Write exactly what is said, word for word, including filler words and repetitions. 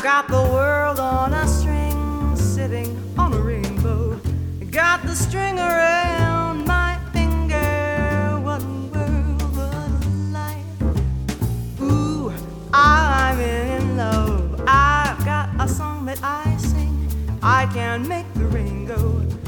got the world on a string, sitting on a rainbow. Got the string around my finger. What a world, what a life. Ooh, I'm in love. I've got a song that I sing. I can make the rain go.